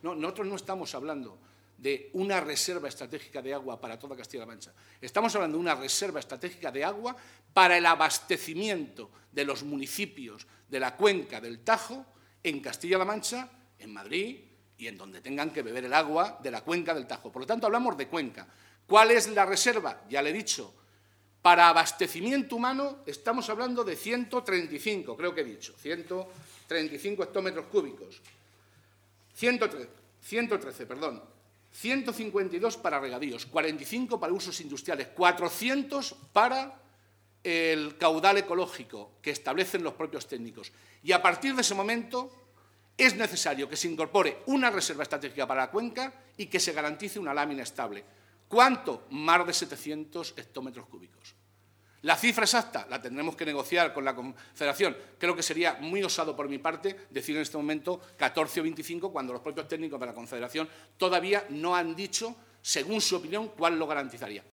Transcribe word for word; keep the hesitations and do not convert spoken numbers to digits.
No, nosotros no estamos hablando de una reserva estratégica de agua para toda Castilla-La Mancha. Estamos hablando de una reserva estratégica de agua para el abastecimiento de los municipios de la cuenca del Tajo en Castilla-La Mancha, en Madrid y en donde tengan que beber el agua de la cuenca del Tajo. Por lo tanto, hablamos de cuenca. ¿Cuál es la reserva? Ya le he dicho. Para abastecimiento humano estamos hablando de ciento treinta y cinco, creo que he dicho, ciento treinta y cinco hectómetros cúbicos. ciento trece, ciento trece, perdón. ciento cincuenta y dos para regadíos, cuarenta y cinco para usos industriales, cuatrocientos para el caudal ecológico que establecen los propios técnicos. Y a partir de ese momento es necesario que se incorpore una reserva estratégica para la cuenca y que se garantice una lámina estable. ¿Cuánto? Más de setecientos hectómetros cúbicos. La cifra exacta la tendremos que negociar con la Confederación. Creo que sería muy osado por mi parte decir en este momento catorce o veinticinco cuando los propios técnicos de la Confederación todavía no han dicho, según su opinión, cuál lo garantizaría.